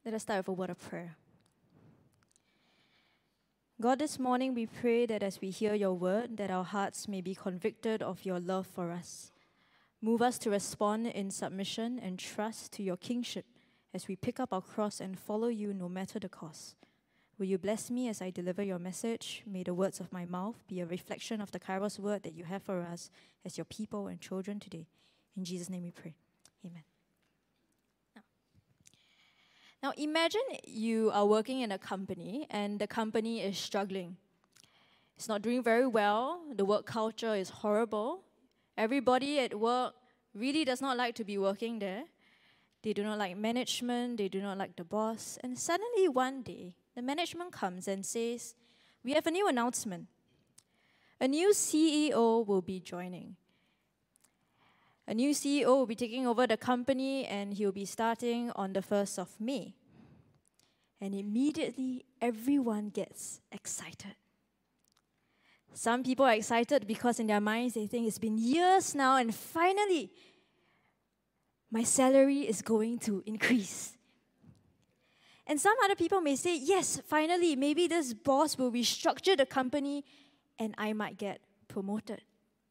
Let us start with a word of prayer. God, this morning we pray that as we hear your word, that our hearts may be convicted of your love for us. Move us to respond in submission and trust to your kingship as we pick up our cross and follow you no matter the cost. Will you bless me as I deliver your message? May the words of my mouth be a reflection of the Kairos word that you have for us as your people and children today. In Jesus' name we pray. Amen. Now imagine you are working in a company and the company is struggling. It's not doing very well. The work culture is horrible. Everybody at work really does not like to be working there. They do not like management. They do not like the boss. And suddenly one day, the management comes and says, we have a new announcement. A new CEO will be joining. A new CEO will be taking over the company and he'll be starting on the 1st of May. And immediately everyone gets excited. Some people are excited because in their minds they think it's been years now and finally my salary is going to increase. And some other people may say, yes, finally, maybe this boss will restructure the company and I might get promoted.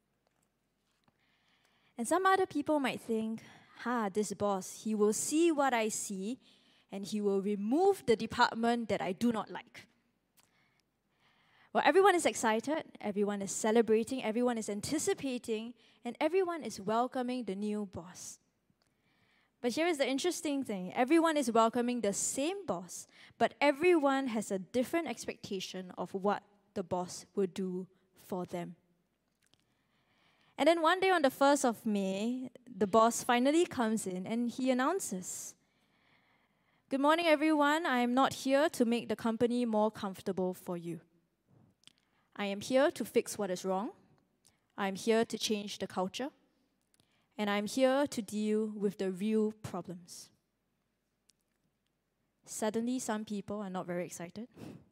And some other people might think, this boss, he will see what I see and he will remove the department that I do not like. Well, everyone is excited, everyone is celebrating, everyone is anticipating, and everyone is welcoming the new boss. But here is the interesting thing. Everyone is welcoming the same boss, but everyone has a different expectation of what the boss will do for them. And then one day on the 1st of May, the boss finally comes in and he announces, "Good morning, everyone. I am not here to make the company more comfortable for you. I am here to fix what is wrong. I am here to change the culture. And I am here to deal with the real problems." Suddenly, some people are not very excited.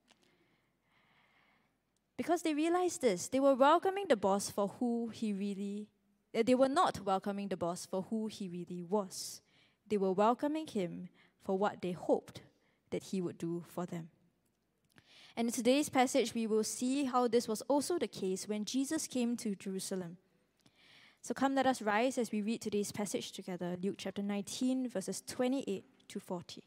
Because they realized this, they were welcoming the boss for who he really, they were not welcoming the boss for who he really was. They were welcoming him for what they hoped that he would do for them. And in today's passage, we will see how this was also the case when Jesus came to Jerusalem. So come, let us rise as we read today's passage together, Luke chapter 19, verses 28 to 40.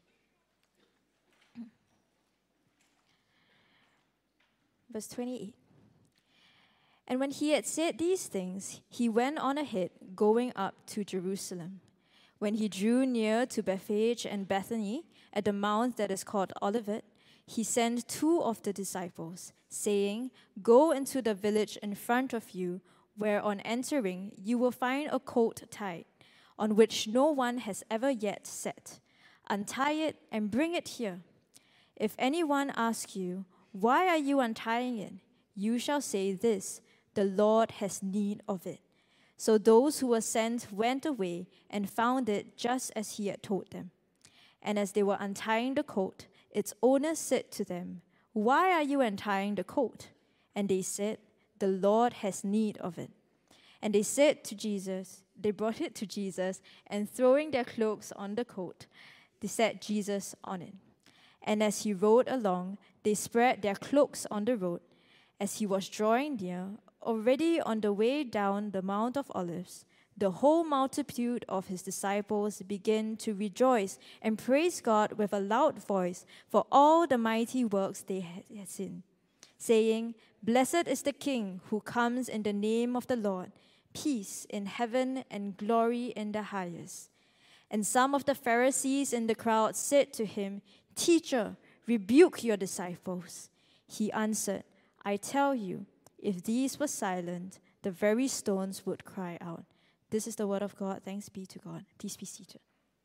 Verse 28. And when he had said these things, he went on ahead, going up to Jerusalem. When he drew near to Bethphage and Bethany, at the mount that is called Olivet, he sent 2 of the disciples, saying, "Go into the village in front of you, where on entering you will find a colt tied, on which no one has ever yet sat. Untie it and bring it here. If anyone asks you, 'Why are you untying it?' you shall say this, 'The Lord has need of it.'" So those who were sent went away and found it just as he had told them. And as they were untying the colt, its owner said to them, "Why are you untying the colt?" And they said, "The Lord has need of it." And they brought it to Jesus, and throwing their cloaks on the colt, they set Jesus on it. And as he rode along, they spread their cloaks on the road. As he was drawing near, already on the way down the Mount of Olives, the whole multitude of his disciples began to rejoice and praise God with a loud voice for all the mighty works they had seen, saying, "Blessed is the King who comes in the name of the Lord, peace in heaven and glory in the highest." And some of the Pharisees in the crowd said to him, "Teacher, rebuke your disciples." He answered, "I tell you, if these were silent, the very stones would cry out." This is the word of God. Thanks be to God. Please be seated.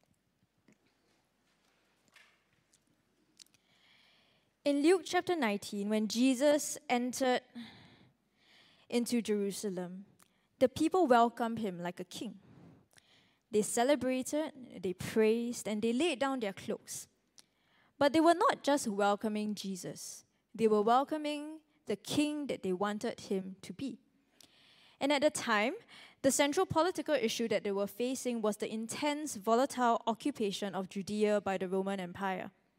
In Luke chapter 19, when Jesus entered into Jerusalem, the people welcomed him like a king. They celebrated, they praised, and they laid down their cloaks. But they were not just welcoming Jesus. They were welcoming the king that they wanted him to be. And at the time, the central political issue that they were facing was the intense, volatile occupation of Judea by the Roman Empire.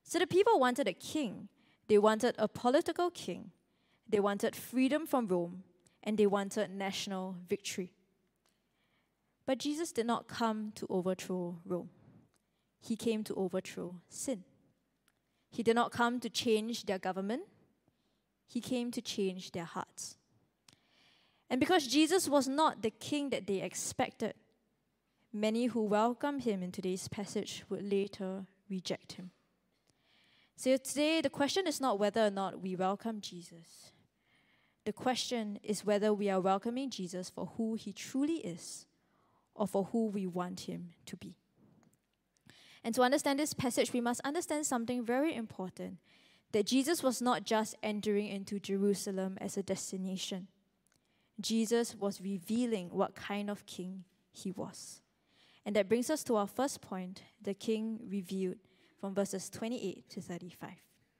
So the people wanted a king. They wanted a political king. They wanted freedom from Rome, and they wanted national victory. But Jesus did not come to overthrow Rome. He came to overthrow sin. He did not come to change their government. He came to change their hearts. And because Jesus was not the king that they expected, many who welcomed him in today's passage would later reject him. So today, the question is not whether or not we welcome Jesus. The question is whether we are welcoming Jesus for who he truly is or for who we want him to be. And to understand this passage, we must understand something very important, that Jesus was not just entering into Jerusalem as a destination. Jesus was revealing what kind of king he was. And that brings us to our first point, the king revealed, from verses 28 to 35.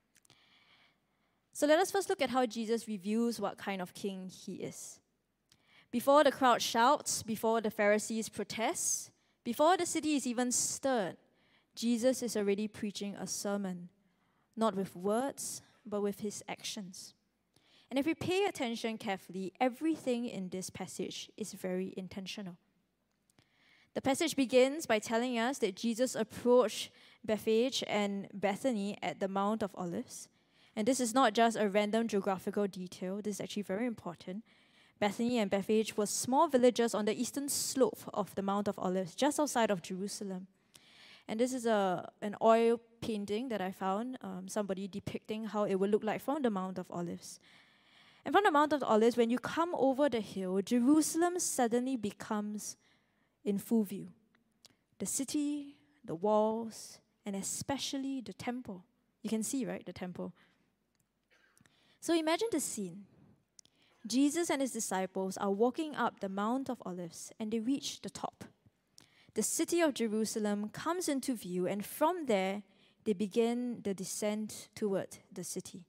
So let us first look at how Jesus reveals what kind of king he is. Before the crowd shouts, before the Pharisees protest, before the city is even stirred, Jesus is already preaching a sermon, not with words, but with his actions. And if we pay attention carefully, everything in this passage is very intentional. The passage begins by telling us that Jesus approached Bethphage and Bethany at the Mount of Olives. And this is not just a random geographical detail, this is actually very important. Bethany and Bethphage were small villages on the eastern slope of the Mount of Olives, just outside of Jerusalem. And this is an oil painting that I found, somebody depicting how it would look like from the Mount of Olives. And from the Mount of Olives, when you come over the hill, Jerusalem suddenly becomes in full view. The city, the walls, and especially the temple. You can see, right, the temple. So imagine the scene. Jesus and his disciples are walking up the Mount of Olives, and they reach the top. The city of Jerusalem comes into view, and from there, they begin the descent toward the city.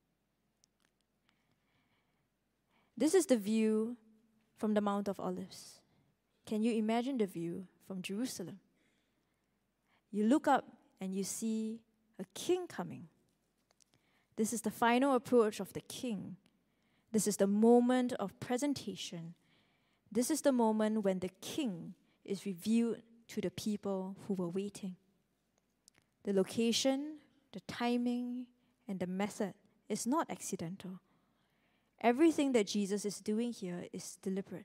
This is the view from the Mount of Olives. Can you imagine the view from Jerusalem? You look up and you see a king coming. This is the final approach of the king. This is the moment of presentation. This is the moment when the king is revealed to the people who were waiting. The location, the timing, and the method is not accidental. Everything that Jesus is doing here is deliberate.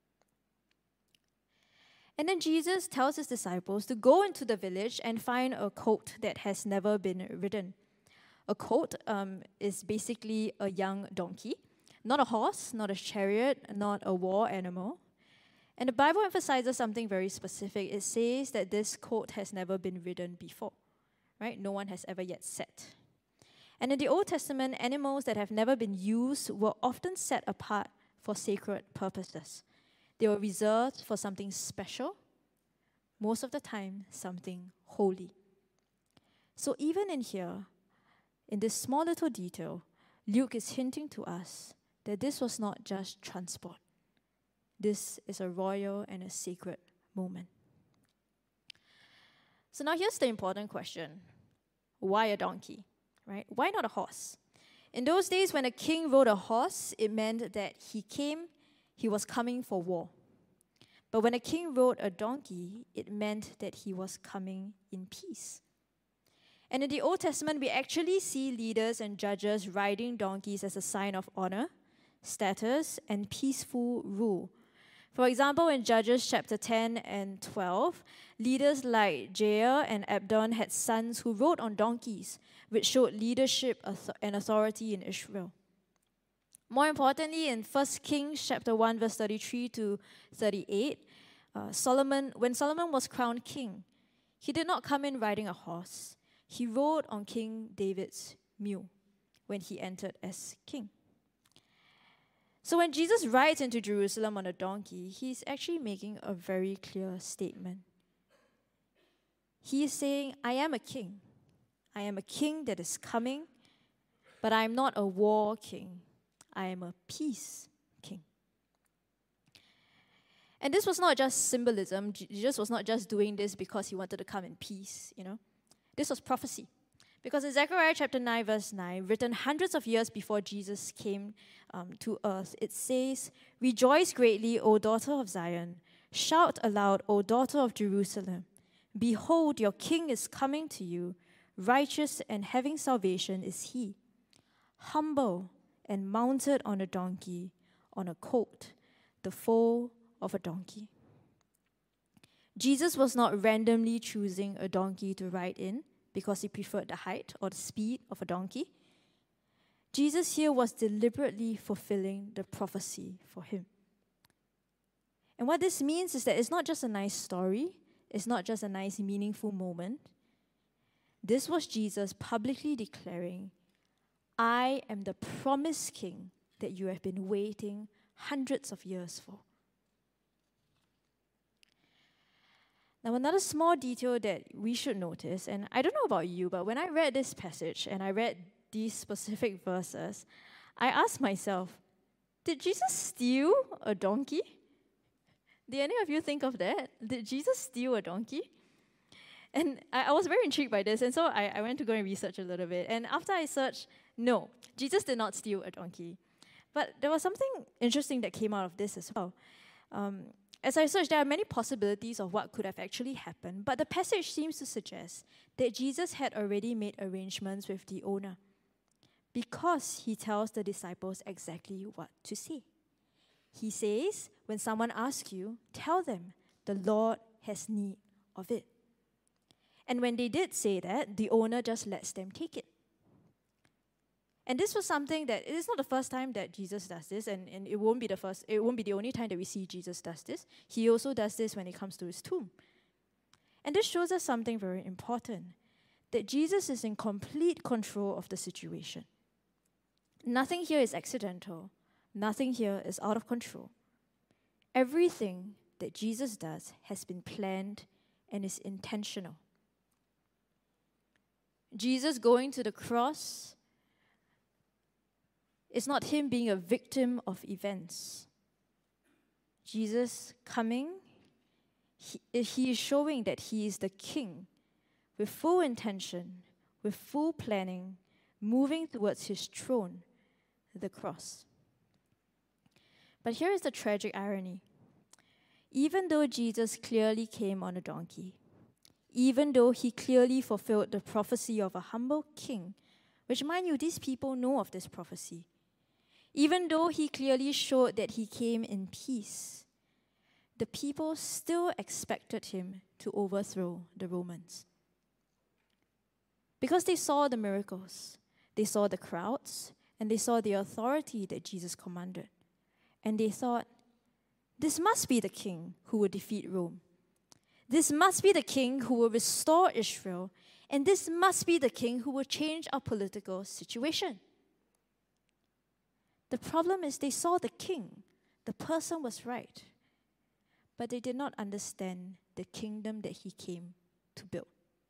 And then Jesus tells his disciples to go into the village and find a colt that has never been ridden. A colt is basically a young donkey, not a horse, not a chariot, not a war animal. And the Bible emphasizes something very specific. It says that this colt has never been ridden before, right? No one has ever yet sat. And in the Old Testament, animals that have never been used were often set apart for sacred purposes. They were reserved for something special, most of the time, something holy. So even in here, in this small little detail, Luke is hinting to us that this was not just transport. This is a royal and a sacred moment. So now here's the important question. Why a donkey, right? Why not a horse? In those days, when a king rode a horse, it meant that he was coming for war. But when a king rode a donkey, it meant that he was coming in peace. And in the Old Testament, we actually see leaders and judges riding donkeys as a sign of honor, status, and peaceful rule. For example, in Judges chapter 10 and 12, leaders like Jair and Abdon had sons who rode on donkeys, which showed leadership and authority in Israel. More importantly, in 1 Kings chapter 1, verse 33 to 38, when Solomon was crowned king, he did not come in riding a horse. He rode on King David's mule when he entered as king. So when Jesus rides into Jerusalem on a donkey, he's actually making a very clear statement. He is saying, I am a king. I am a king that is coming, but I am not a war king. I am a peace king. And this was not just symbolism. Jesus was not just doing this because he wanted to come in peace, This was prophecy. Because in Zechariah chapter 9, verse 9, written hundreds of years before Jesus came to earth, it says, "Rejoice greatly, O daughter of Zion. Shout aloud, O daughter of Jerusalem. Behold, your king is coming to you. Righteous and having salvation is he. Humble and mounted on a donkey, on a colt, the foal of a donkey." Jesus was not randomly choosing a donkey to ride in because he preferred the height or the speed of a donkey. Jesus here was deliberately fulfilling the prophecy for him. And what this means is that it's not just a nice story, it's not just a nice, meaningful moment. This was Jesus publicly declaring, "I am the promised king that you have been waiting hundreds of years for." Now, another small detail that we should notice, and I don't know about you, but when I read this passage and I read these specific verses, I asked myself, did Jesus steal a donkey? Did any of you think of that? Did Jesus steal a donkey? And I was very intrigued by this, and so I went to go and research a little bit. And after I searched, no, Jesus did not steal a donkey. But there was something interesting that came out of this as well. As I searched, there are many possibilities of what could have actually happened, but the passage seems to suggest that Jesus had already made arrangements with the owner, because he tells the disciples exactly what to say. He says, when someone asks you, tell them the Lord has need of it. And when they did say that, the owner just lets them take it. And this was something that, it is not the first time that Jesus does this, and it won't be the only time that we see Jesus does this. He also does this when it comes to his tomb. And this shows us something very important, that Jesus is in complete control of the situation. Nothing here is accidental. Nothing here is out of control. Everything that Jesus does has been planned and is intentional. Jesus going to the cross, it's not him being a victim of events. Jesus coming, he is showing that he is the king with full intention, with full planning, moving towards his throne, the cross. But here is the tragic irony. Even though Jesus clearly came on a donkey, even though he clearly fulfilled the prophecy of a humble king, which, mind you, these people know of this prophecy, even though he clearly showed that he came in peace, the people still expected him to overthrow the Romans. Because they saw the miracles, they saw the crowds, and they saw the authority that Jesus commanded. And they thought, this must be the king who will defeat Rome. This must be the king who will restore Israel. And this must be the king who will change our political situation. The problem is they saw the king. The person was right. But they did not understand the kingdom that he came to build.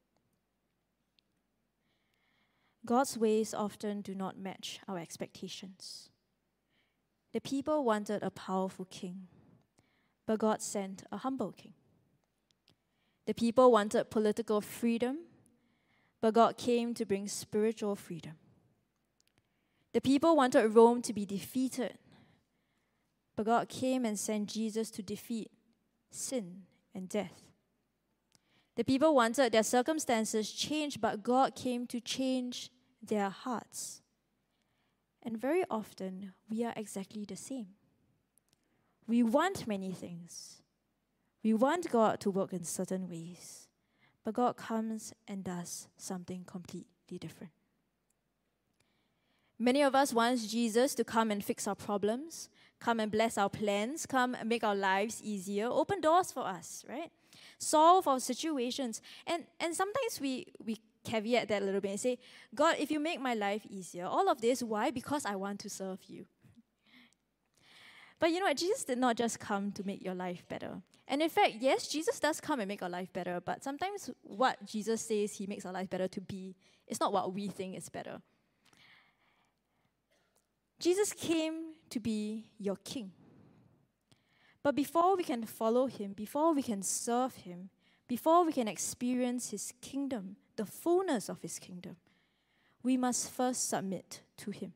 God's ways often do not match our expectations. The people wanted a powerful king, but God sent a humble king. The people wanted political freedom, but God came to bring spiritual freedom. The people wanted Rome to be defeated, but God came and sent Jesus to defeat sin and death. The people wanted their circumstances changed, but God came to change their hearts. And very often, we are exactly the same. We want many things. We want God to work in certain ways, but God comes and does something completely different. Many of us want Jesus to come and fix our problems, come and bless our plans, come and make our lives easier, open doors for us, right? Solve our situations. And sometimes we caveat that a little bit and say, God, if you make my life easier, all of this, why? Because I want to serve you. But you know what? Jesus did not just come to make your life better. And in fact, yes, Jesus does come and make our life better, but sometimes what Jesus says he makes our life better to be is not what we think is better. Jesus came to be your king. But before we can follow him, before we can serve him, before we can experience his kingdom, the fullness of his kingdom, we must first submit to him.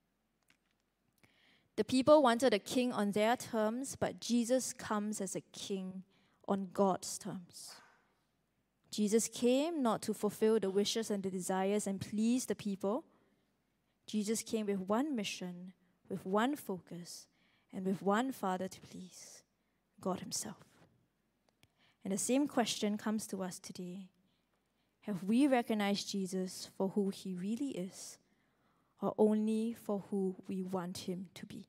The people wanted a king on their terms, but Jesus comes as a king on God's terms. Jesus came not to fulfill the wishes and the desires and please the people. Jesus came with one mission, with one focus, and with one Father to please, God himself. And the same question comes to us today. Have we recognized Jesus for who he really is, or only for who we want him to be?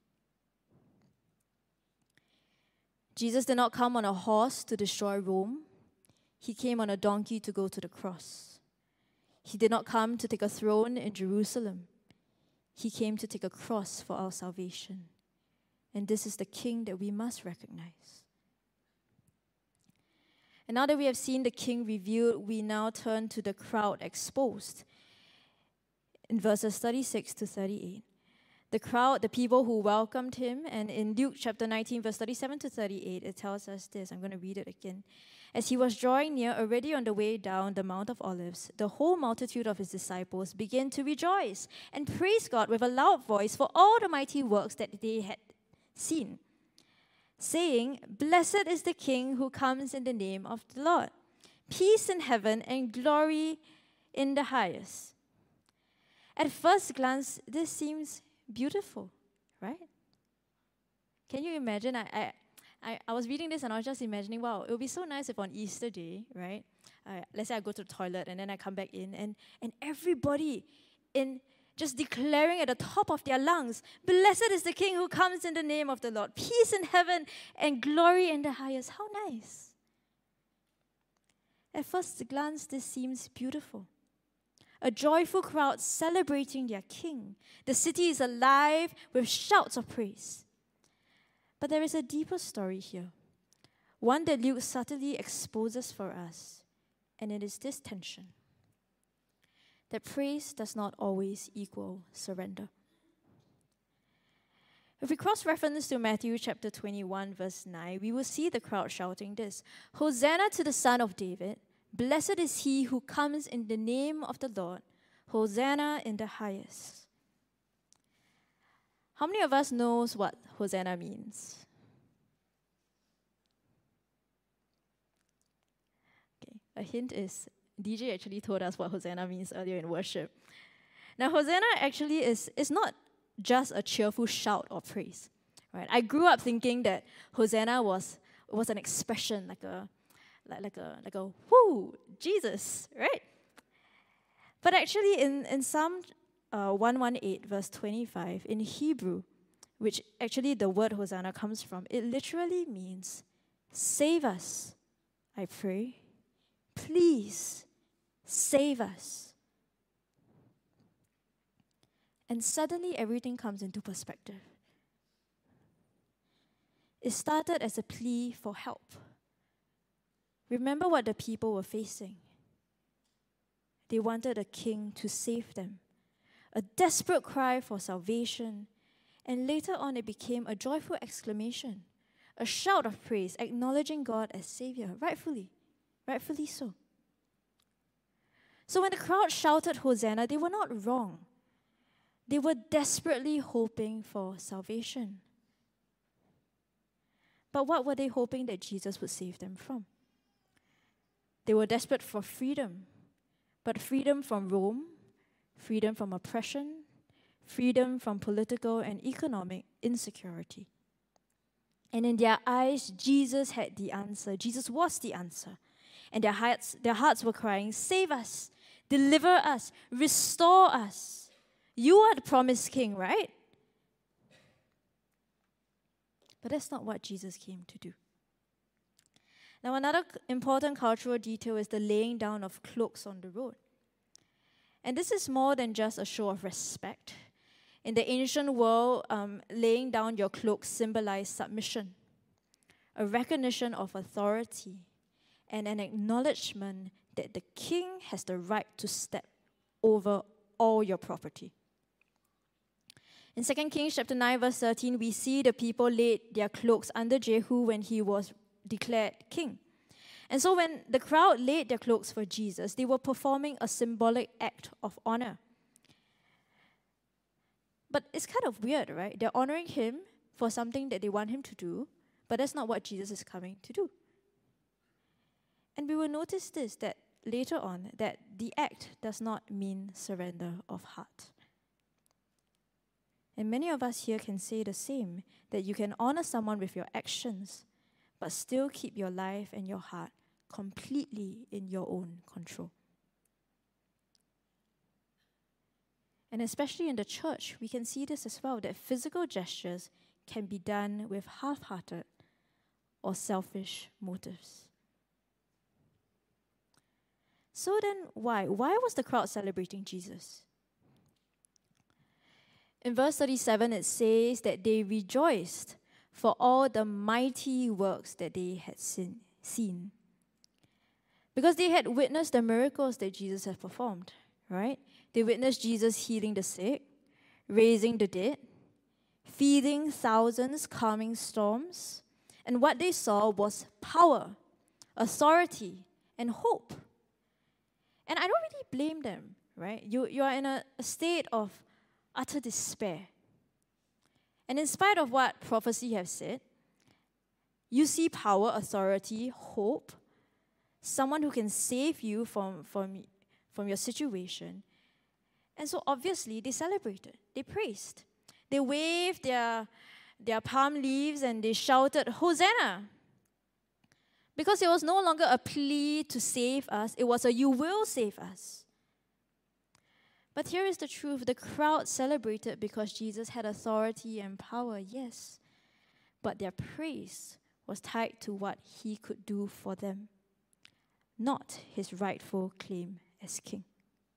Jesus did not come on a horse to destroy Rome. He came on a donkey to go to the cross. He did not come to take a throne in Jerusalem. He came to take a cross for our salvation. And this is the King that we must recognize. And now that we have seen the King revealed, we now turn to the crowd exposed. In verses 36 to 38. The crowd, the people who welcomed him, and in Luke chapter 19, verse 37 to 38, it tells us this. I'm going to read it again. As he was drawing near, already on the way down the Mount of Olives, the whole multitude of his disciples began to rejoice and praise God with a loud voice for all the mighty works that they had seen, saying, "Blessed is the King who comes in the name of the Lord. Peace in heaven and glory in the highest." At first glance, this seems beautiful, right? Can you imagine? I was reading this and I was just imagining, wow, it would be so nice if on Easter Day, right? Let's say I go to the toilet and then I come back in and everybody in just declaring at the top of their lungs, "Blessed is the King who comes in the name of the Lord. Peace in heaven and glory in the highest." How nice. At first glance, this seems beautiful. A joyful crowd celebrating their king. The city is alive with shouts of praise. But there is a deeper story here, one that Luke subtly exposes for us, and it is this tension, that praise does not always equal surrender. If we cross-reference to Matthew chapter 21, verse 9, we will see the crowd shouting this, "Hosanna to the Son of David. Blessed is he who comes in the name of the Lord. Hosanna in the highest." How many of us knows what Hosanna means? Okay, a hint is DJ actually told us what Hosanna means earlier in worship. Now, Hosanna actually is not just a cheerful shout of praise, right? I grew up thinking that Hosanna was an expression like a whoo, Jesus, right? But actually in Psalm 118, verse 25, in Hebrew, which actually the word Hosanna comes from, it literally means, "Save us, I pray. Please, save us." And suddenly everything comes into perspective. It started as a plea for help. Remember what the people were facing. They wanted a king to save them, a desperate cry for salvation, and later on it became a joyful exclamation, a shout of praise, acknowledging God as Savior, rightfully so. So when the crowd shouted Hosanna, they were not wrong. They were desperately hoping for salvation. But what were they hoping that Jesus would save them from? They were desperate for freedom, but freedom from Rome, freedom from oppression, freedom from political and economic insecurity. And in their eyes, Jesus had the answer. Jesus was the answer. And their hearts were crying, "Save us, deliver us, restore us. You are the promised king, right?" But that's not what Jesus came to do. Now, another important cultural detail is the laying down of cloaks on the road. And this is more than just a show of respect. In the ancient world, laying down your cloak symbolized submission, a recognition of authority, and an acknowledgement that the king has the right to step over all your property. In 2 Kings chapter 9, verse 13, we see the people laid their cloaks under Jehu when he was declared king. And so when the crowd laid their cloaks for Jesus, they were performing a symbolic act of honor. But it's kind of weird, right? They're honoring him for something that they want him to do, but that's not what Jesus is coming to do. And we will notice this, that later on, that the act does not mean surrender of heart. And many of us here can say the same, that you can honor someone with your actions, but still keep your life and your heart completely in your own control. And especially in the church, we can see this as well, that physical gestures can be done with half-hearted or selfish motives. So then why? Why was the crowd celebrating Jesus? In verse 37, it says that they rejoiced for all the mighty works that they had seen. Because they had witnessed the miracles that Jesus had performed, right? They witnessed Jesus healing the sick, raising the dead, feeding thousands, calming storms. And what they saw was power, authority, and hope. And I don't really blame them, right? You are in a state of utter despair. And in spite of what prophecy has said, you see power, authority, hope, someone who can save you from your situation. And so obviously they celebrated, they praised. They waved their palm leaves and they shouted, Hosanna! Because it was no longer a plea to save us, it was a you will save us. But here is the truth. The crowd celebrated because Jesus had authority and power, yes. But their praise was tied to what he could do for them, not his rightful claim as king.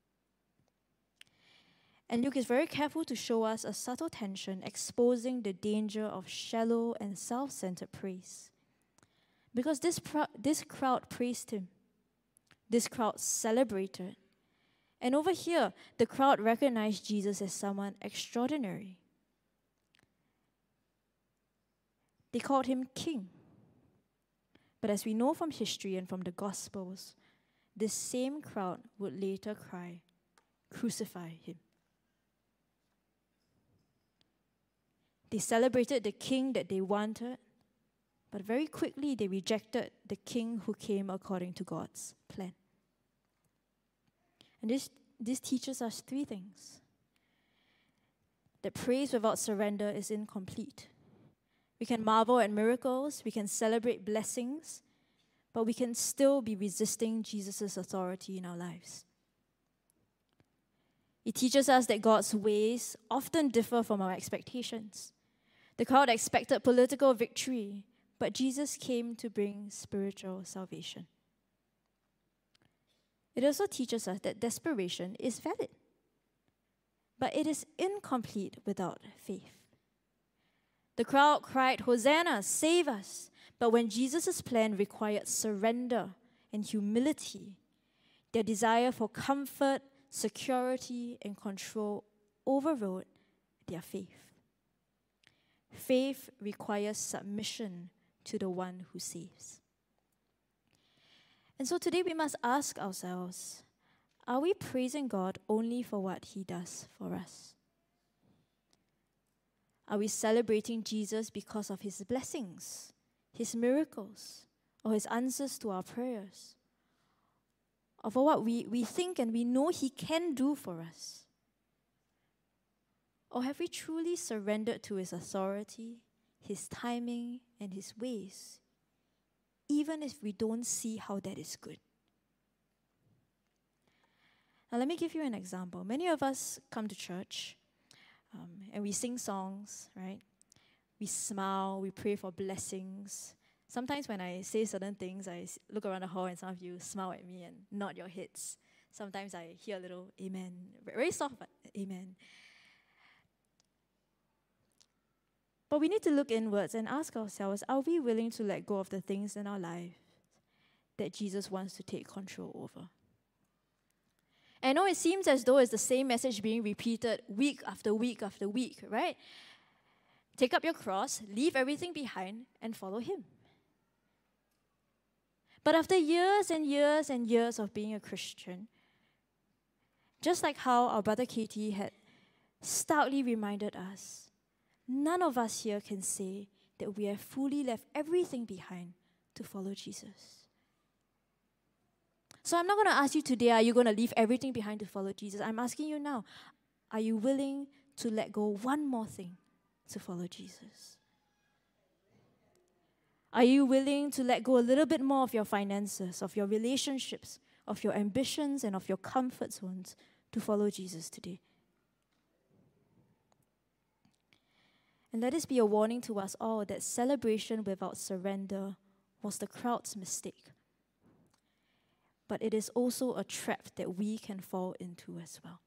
And Luke is very careful to show us a subtle tension, exposing the danger of shallow and self-centered praise. Because this crowd praised him. This crowd celebrated. And over here, the crowd recognized Jesus as someone extraordinary. They called him king. But as we know from history and from the Gospels, this same crowd would later cry, crucify him. They celebrated the king that they wanted, but very quickly they rejected the king who came according to God's plan. And this teaches us three things. That praise without surrender is incomplete. We can marvel at miracles, we can celebrate blessings, but we can still be resisting Jesus' authority in our lives. It teaches us that God's ways often differ from our expectations. The crowd expected political victory, but Jesus came to bring spiritual salvation. It also teaches us that desperation is valid, but it is incomplete without faith. The crowd cried, Hosanna, save us. But when Jesus' plan required surrender and humility, their desire for comfort, security, and control overrode their faith. Faith requires submission to the one who saves. And so today we must ask ourselves, are we praising God only for what he does for us? Are we celebrating Jesus because of his blessings, his miracles, or his answers to our prayers? Or for what we think and we know he can do for us? Or have we truly surrendered to his authority, his timing, and his ways, even if we don't see how that is good? Now let me give you an example. Many of us come to church and we sing songs, right? We smile, we pray for blessings. Sometimes when I say certain things, I look around the hall and some of you smile at me and nod your heads. Sometimes I hear a little amen, very soft, but amen. But we need to look inwards and ask ourselves, are we willing to let go of the things in our life that Jesus wants to take control over? I know it seems as though it's the same message being repeated week after week after week, right? Take up your cross, leave everything behind, and follow him. But after years and years and years of being a Christian, just like how our brother Katie had stoutly reminded us, none of us here can say that we have fully left everything behind to follow Jesus. So I'm not going to ask you today, are you going to leave everything behind to follow Jesus? I'm asking you now, are you willing to let go one more thing to follow Jesus? Are you willing to let go a little bit more of your finances, of your relationships, of your ambitions, and of your comfort zones to follow Jesus today? And let this be a warning to us all that celebration without surrender was the crowd's mistake. But it is also a trap that we can fall into as well.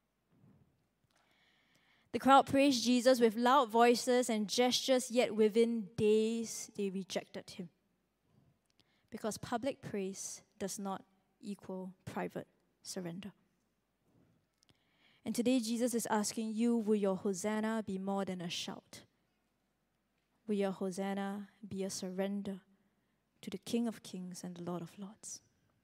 The crowd praised Jesus with loud voices and gestures, yet within days they rejected him. Because public praise does not equal private surrender. And today Jesus is asking you, will your Hosanna be more than a shout? Will your Hosanna be a surrender to the King of Kings and the Lord of Lords?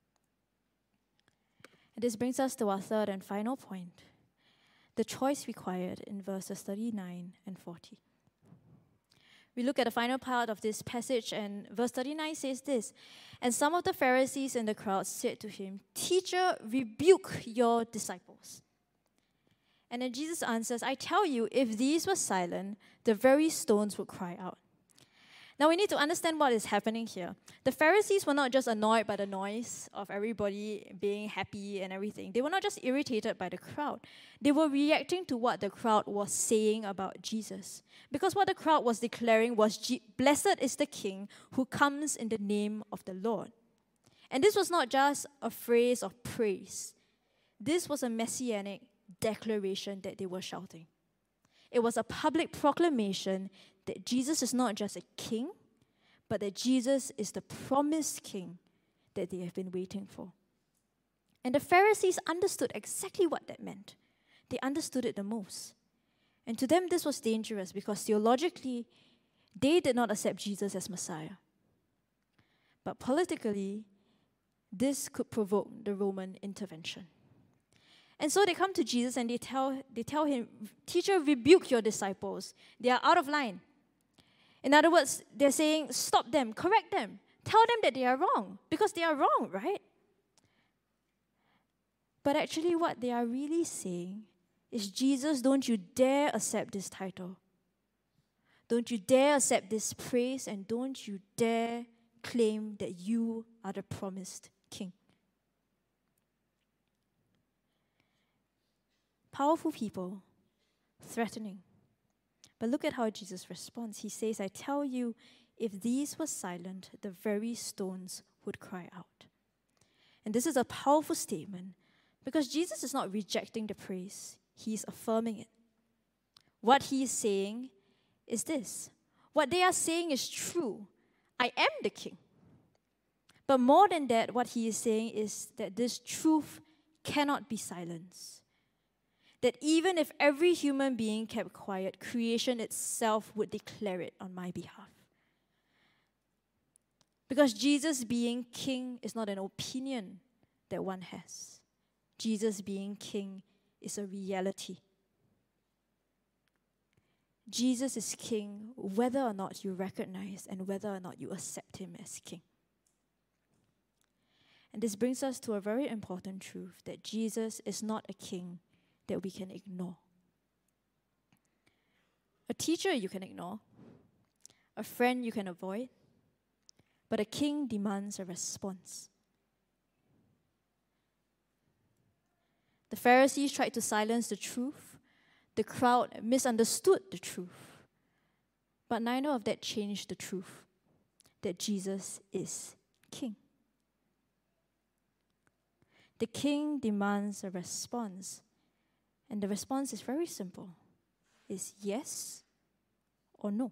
And this brings us to our third and final point, the choice required in verses 39 and 40. We look at the final part of this passage, and verse 39 says this, "And some of the Pharisees in the crowd said to him, 'Teacher, rebuke your disciples.' And then Jesus answers, 'I tell you, if these were silent, the very stones would cry out.'" Now we need to understand what is happening here. The Pharisees were not just annoyed by the noise of everybody being happy and everything. They were not just irritated by the crowd. They were reacting to what the crowd was saying about Jesus. Because what the crowd was declaring was, "Blessed is the King who comes in the name of the Lord." And this was not just a phrase of praise. This was a messianic declaration that they were shouting. It was a public proclamation that Jesus is not just a king, but that Jesus is the promised king that they have been waiting for. And the Pharisees understood exactly what that meant. They understood it the most. And to them, this was dangerous because theologically, they did not accept Jesus as Messiah. But politically, this could provoke the Roman intervention. And so they come to Jesus and they tell him, "Teacher, rebuke your disciples. They are out of line." In other words, they're saying, stop them, correct them, tell them that they are wrong, because they are wrong, right? But actually what they are really saying is, Jesus, don't you dare accept this title. Don't you dare accept this praise, and don't you dare claim that you are the promised king. Powerful people, threatening. But look at how Jesus responds. He says, "I tell you, if these were silent, the very stones would cry out." And this is a powerful statement because Jesus is not rejecting the praise. He is affirming it. What he is saying is this. What they are saying is true. I am the king. But more than that, what he is saying is that this truth cannot be silenced. That even if every human being kept quiet, creation itself would declare it on my behalf. Because Jesus being king is not an opinion that one has. Jesus being king is a reality. Jesus is king whether or not you recognize and whether or not you accept him as king. And this brings us to a very important truth, that Jesus is not a king that we can ignore. A teacher you can ignore, a friend you can avoid, but a king demands a response. The Pharisees tried to silence the truth. The crowd misunderstood the truth. But neither of that changed the truth that Jesus is king. The king demands a response. And the response is very simple. It's yes or no.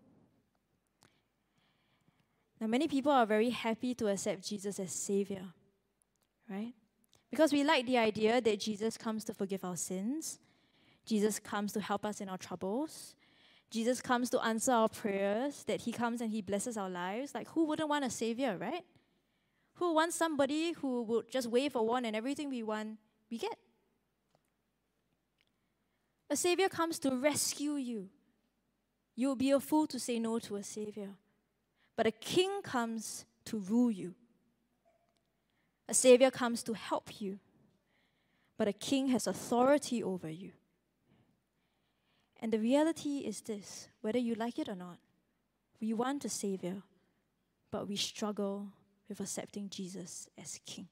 Now, many people are very happy to accept Jesus as Savior, right? Because we like the idea that Jesus comes to forgive our sins. Jesus comes to help us in our troubles. Jesus comes to answer our prayers, that he comes and he blesses our lives. Like, who wouldn't want a Savior, right? Who wants somebody who would just wave a wand and everything we want, we get? A Savior comes to rescue you. You will be a fool to say no to a Savior. But a King comes to rule you. A Savior comes to help you. But a King has authority over you. And the reality is this, whether you like it or not, we want a Savior, but we struggle with accepting Jesus as King.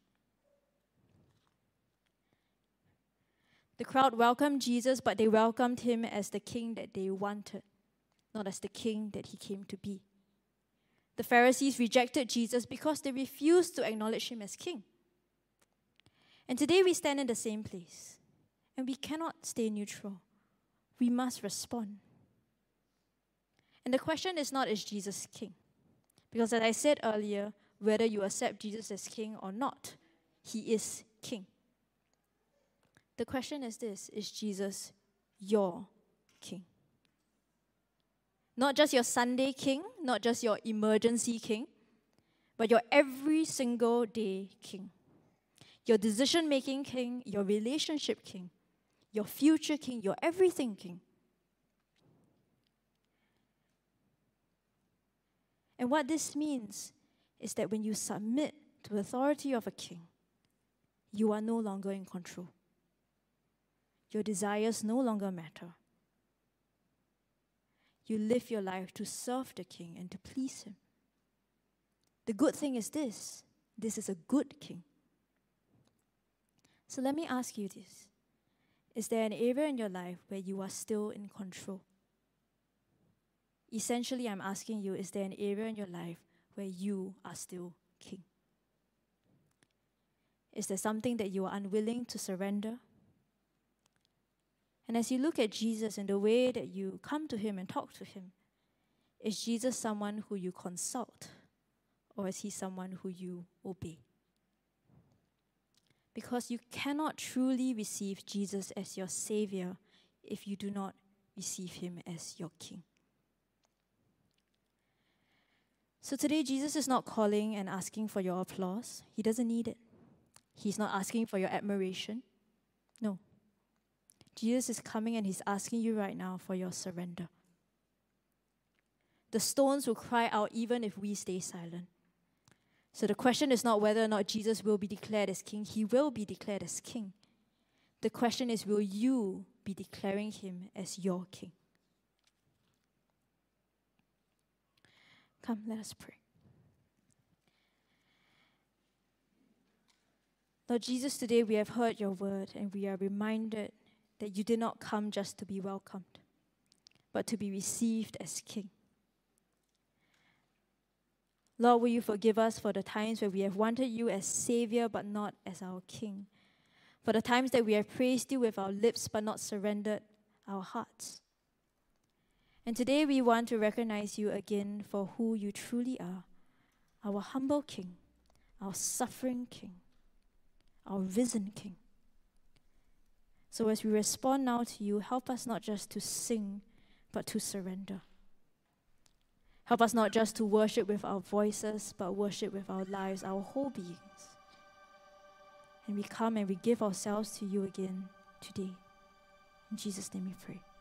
The crowd welcomed Jesus, but they welcomed him as the King that they wanted, not as the King that he came to be. The Pharisees rejected Jesus because they refused to acknowledge him as King. And today we stand in the same place, and we cannot stay neutral. We must respond. And the question is not, is Jesus King? Because as I said earlier, whether you accept Jesus as King or not, he is King. The question is this, is Jesus your King? Not just your Sunday King, not just your emergency King, but your every single day King. Your decision-making King, your relationship King, your future King, your everything King. And what this means is that when you submit to the authority of a king, you are no longer in control. Your desires no longer matter. You live your life to serve the king and to please him. The good thing is this is a good king. So let me ask you this. Is there an area in your life where you are still in control? Essentially, I'm asking you, is there an area in your life where you are still king? Is there something that you are unwilling to surrender? And as you look at Jesus and the way that you come to him and talk to him, is Jesus someone who you consult, or is he someone who you obey? Because you cannot truly receive Jesus as your Savior if you do not receive him as your King. So today, Jesus is not calling and asking for your applause. He doesn't need it. He's not asking for your admiration. No. Jesus is coming and he's asking you right now for your surrender. The stones will cry out even if we stay silent. So the question is not whether or not Jesus will be declared as king. He will be declared as king. The question is, will you be declaring him as your king? Come, let us pray. Lord Jesus, today we have heard your word and we are reminded that you did not come just to be welcomed, but to be received as king. Lord, will you forgive us for the times where we have wanted you as Savior but not as our King? For the times that we have praised you with our lips but not surrendered our hearts. And today we want to recognize you again for who you truly are, our humble King, our suffering King, our risen King. So as we respond now to you, help us not just to sing, but to surrender. Help us not just to worship with our voices, but worship with our lives, our whole beings. And we come and we give ourselves to you again today. In Jesus' name we pray.